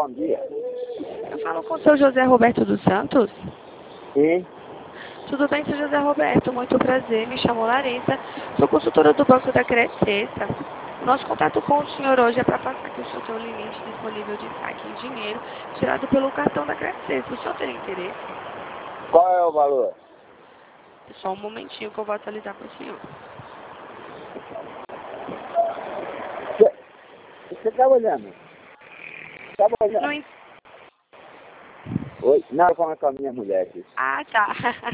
bom dia. Eu falo com o seu José Roberto dos Santos. Sim. Tudo bem, seu José Roberto? Muito prazer, me chamo Larissa, sou consultora do Banco da Crescesta. O nosso contato com o senhor hoje é para passar que o senhor tem um limite disponível de saque em dinheiro tirado pelo cartão da Crescesta. O senhor tem interesse? Qual é o valor? Só um momentinho que eu vou atualizar para o senhor. Você está olhando? Está olhando? Não en- Oi? Não, como é com a minha mulher aqui. Ah, tá.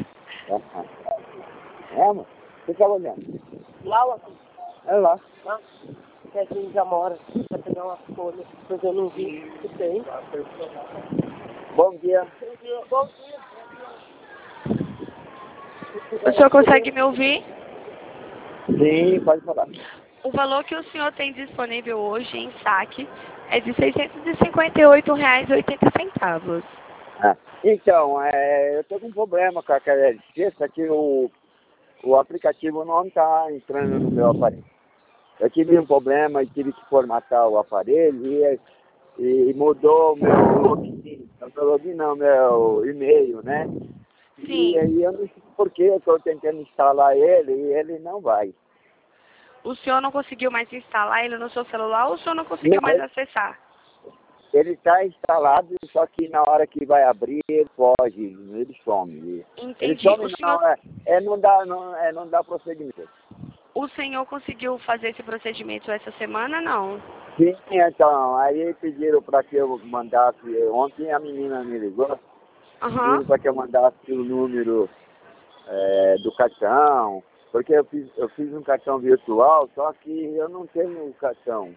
É, amor? Você está olhando? Lá, É lá. que a gente já mora, vai pegar uma folha, mas eu não vi que tem. Bom dia. Bom dia. O senhor consegue me ouvir? Sim, pode falar. O valor que o senhor tem disponível hoje em saque é de R$ 658,80. Ah, então, eu estou com um problema com aquela cesta que o aplicativo não está entrando no meu aparelho. Eu tive um problema e tive que formatar o aparelho e mudou o meu login. Meu login não, meu e-mail, né? E Sim. aí eu não sei por que eu estou tentando instalar ele e ele não vai. O senhor não conseguiu mais instalar ele no seu celular ou o senhor não conseguiu Não, mais acessar? ele está instalado, só que na hora que vai abrir ele foge, ele some. Ele Entendi. some não, não dá procedimento. O senhor conseguiu fazer esse procedimento essa semana, não? Sim, então, aí pediram para que eu mandasse, ontem a menina me ligou, Aham. pediram para que eu mandasse o número do cartão, porque eu fiz um cartão virtual, só que eu não tenho um cartão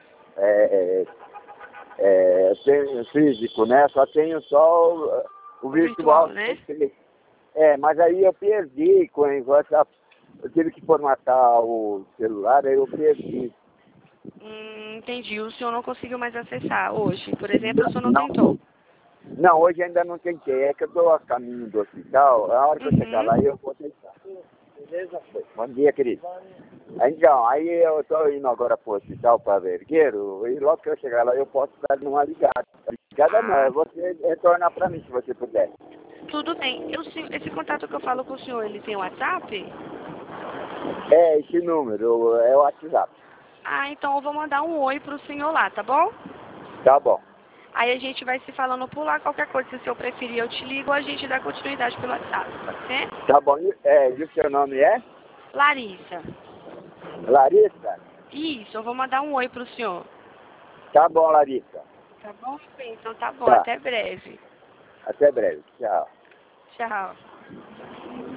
tenho físico, né? Só tenho só o virtual. Né? Mas aí eu perdi com essa, eu tive que formatar o celular, aí eu perdi. Entendi. O senhor não conseguiu mais acessar hoje. Por exemplo, o senhor não tentou. Não, hoje ainda não tentei, é que eu estou a caminho do hospital, a hora que eu chegar Uhum. lá eu vou tentar. Beleza? Bom dia, querido. Então, aí eu estou indo agora para o hospital para Vergueiro, e logo que eu chegar lá eu posso dar uma ligada. Ligada não, é você retornar para mim se você puder. Tudo bem. Esse contato que eu falo com o senhor, ele tem WhatsApp? É, esse número, é o WhatsApp. Ah, então eu vou mandar um oi pro senhor lá, tá bom? Tá bom. Aí a gente vai se falando por lá, qualquer coisa, se o senhor preferir eu te ligo, a gente dá continuidade pelo WhatsApp, pode ser? Tá bom, e o seu nome é? Larissa. Larissa? Isso, eu vou mandar um oi pro senhor. Tá bom, Larissa. Tá bom? Então tá bom, Tá. até breve. Até breve. Tchau. Tchau.